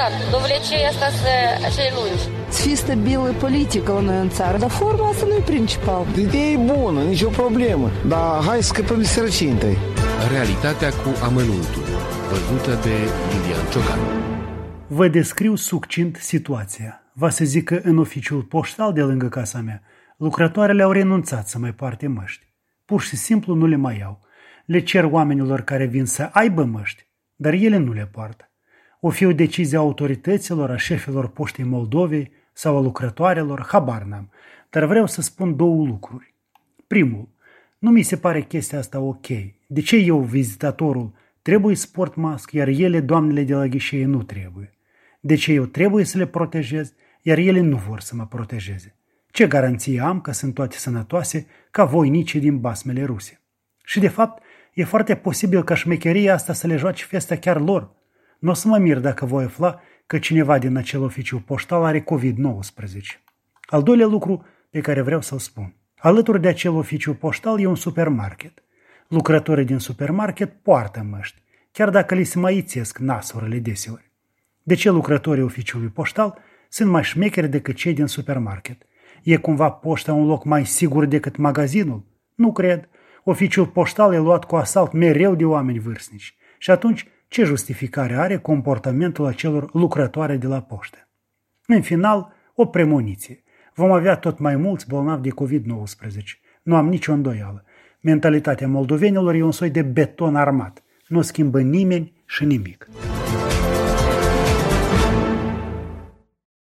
important. Dovlecei asta să lungi. Să fie stabilă politică la noi în țară, dar forma asta nu e principal. Ideea e bună, nicio problemă, dar hai să scăpăm de sărăcie întâi. Realitatea cu amănuntul, văzută de Lilian Ciocan. Vă descriu succint situația. Va să zic că în oficiul poștal de lângă casa mea, lucrătoarele au renunțat să mai poarte măști. Pur și simplu nu le mai iau. Le cer oamenilor care vin să aibă măști, dar ele nu le poartă. O fi o decizie a autorităților, a șefilor Poștei Moldovei sau a lucrătoarelor, habar n-am. Dar vreau să spun două lucruri. Primul, nu mi se pare chestia asta ok. De ce eu, vizitatorul, trebuie să port mască, iar ele, doamnele de la ghișee, nu trebuie? De ce eu trebuie să le protejez, iar ele nu vor să mă protejeze? Ce garanție am că sunt toate sănătoase ca voinicii din basmele ruse? Și de fapt, e foarte posibil ca șmecheria asta să le joace festa chiar lor. Nu o să mă mir dacă voi afla că cineva din acel oficiu poștal are COVID-19. Al doilea lucru pe care vreau să-l spun. Alături de acel oficiu poștal e un supermarket. Lucrătorii din supermarket poartă măști, chiar dacă li se mai ițesc nasurile deseori. De ce lucrătorii oficiului poștal sunt mai șmecheri decât cei din supermarket? E cumva poșta un loc mai sigur decât magazinul? Nu cred. Oficiul poștal e luat cu asalt mereu de oameni vârstnici. Și atunci, ce justificare are comportamentul acelor lucrătoare de la poștă? În final, o premoniție. Vom avea tot mai mulți bolnavi de COVID-19. Nu am nicio îndoială. Mentalitatea moldovenilor e un soi de beton armat. Nu schimbă nimeni și nimic.